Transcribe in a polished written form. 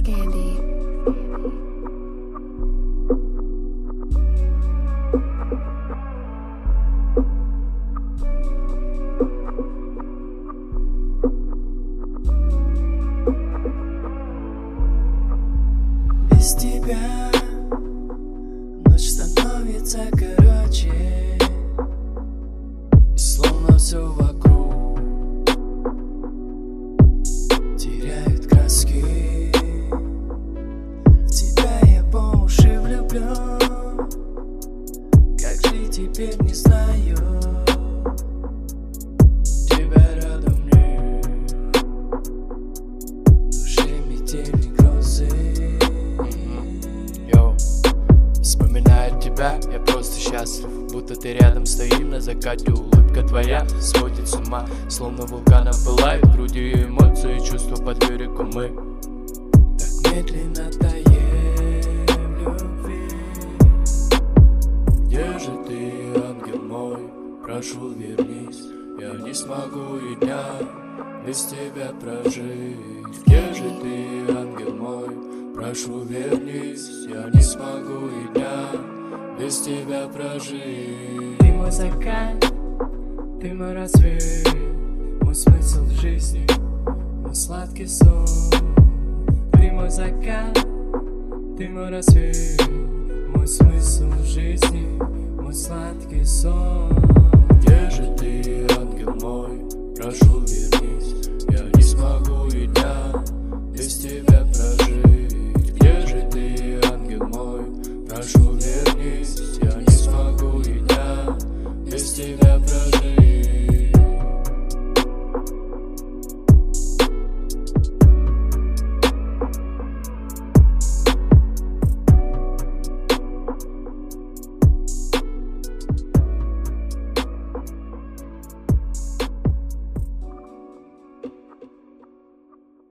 Scandy. Без тебя ночь становится короче, и словно все вокруг теряет краски. В тебя я по уши влюблен, как жить теперь не знаю. Тебя рядом нет, в душе метели грозы. Вспоминаю тебя, я просто счастлив, будто ты рядом стоим на закате. Улыбка твоя сводит с ума, словно вулканом пылает в груди эмоции, чувства под лирику мы Так медленно таем в любви. Где же ты, ангел мой? Прошу, вернись. Я не смогу и дня без тебя прожить. Где же ты, ангел мой? Прошу, вернись. Я не смогу и дня без тебя прожить. Ты мой закат, ты мой рассвет, мой смысл жизни, мой сладкий сон. Ты мой закат, ты мой рассвет, мой смысл жизни, мой сладкий сон. Где же ты, ангел мой? Прошу, вернись. Я не смогу и дня